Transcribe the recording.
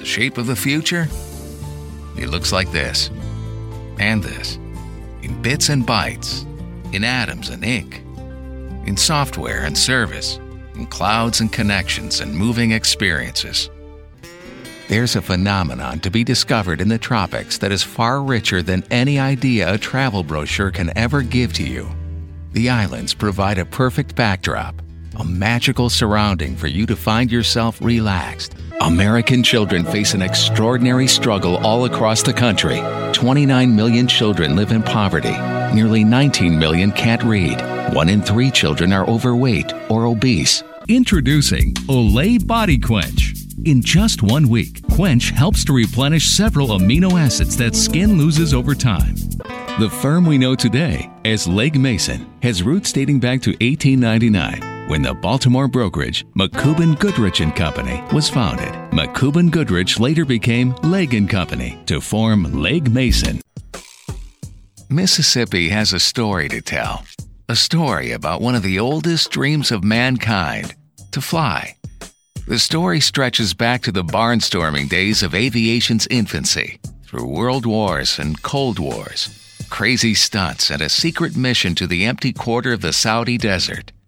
shape of the future? It looks like this. And this. In bits and bytes. In atoms and ink. In software and service. In clouds and connections and moving experiences. There's a phenomenon to be discovered in the tropics that is far richer than any idea a travel brochure can ever give to you. The islands provide a perfect backdrop, a magical surrounding for you to find yourself relaxed. American children face an extraordinary struggle all across the country. 29 million children live in poverty. Nearly 19 million can't read. 1 in 3 children are overweight or obese. Introducing Olay Body Quench. In just 1 week, Quench helps to replenish several amino acids that skin loses over time. The firm we know today as Legg Mason has roots dating back to 1899, when the Baltimore brokerage McCubbin Goodrich & Company was founded. McCubbin Goodrich later became Legg & Company to form Legg Mason. Mississippi has a story to tell. A story about one of the oldest dreams of mankind, to fly. The story stretches back to the barnstorming days of aviation's infancy, through world wars and cold wars, crazy stunts, and a secret mission to the empty quarter of the Saudi desert.